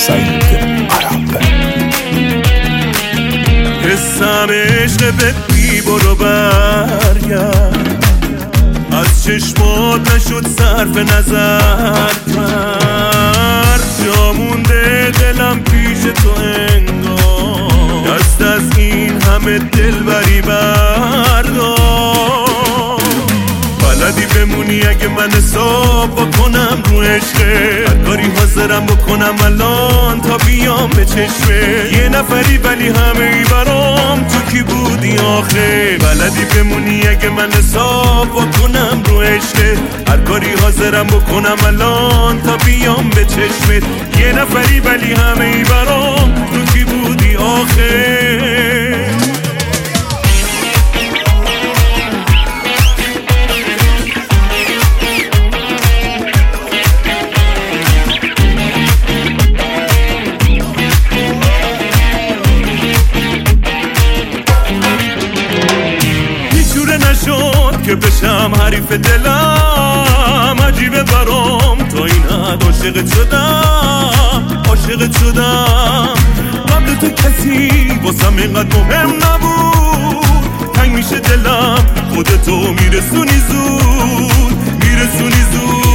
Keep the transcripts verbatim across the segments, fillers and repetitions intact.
سعید عرب. حسم عشق به بی برو برگرد، از چشمات نشد صرف نظر کرد، جا مونده دلم پیش تو انگار، دست از این همه دلبری بردار. بلدی بمونی اگه من حساب بکنم رو عشقه، هر کاری حاضرم بکنم الان تا بیام به چشمه. یه نفری ولی همه ای برام، تو کی بودی آخه؟ بلدی بمونی اگه من حساب بکنم رو عشقه، هر کاری حاضرم بکنم الان تا بیام به چشمه. یه نفری ولی همه ای برام، تو کی بودی آخه؟ که بشم حریف دلم، عجیبه برام تا این حد عاشقت شدم، عاشقت شدم. قبل تو کسی واسم اینقدر مهم نبود، تنگ میشه دلم خودتو میرسونی زود، میرسونی زود.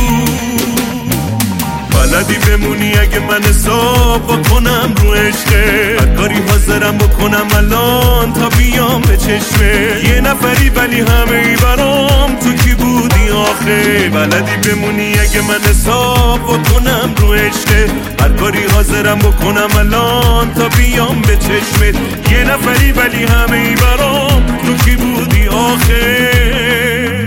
بلدی بمونی اگه من حساب بکنم رو عشقه، هر کاری حاضرم بکنم الان تا بیام به چشمه. یه نفری ولی همه ای برام، تو کی بودی آخه؟ بلدی بمونی اگه من حساب بکنم رو عشقه، هر کاری حاضرم بکنم الان تا بیام به چشمه. یه نفری ولی همه ای برام، تو کی بودی آخه؟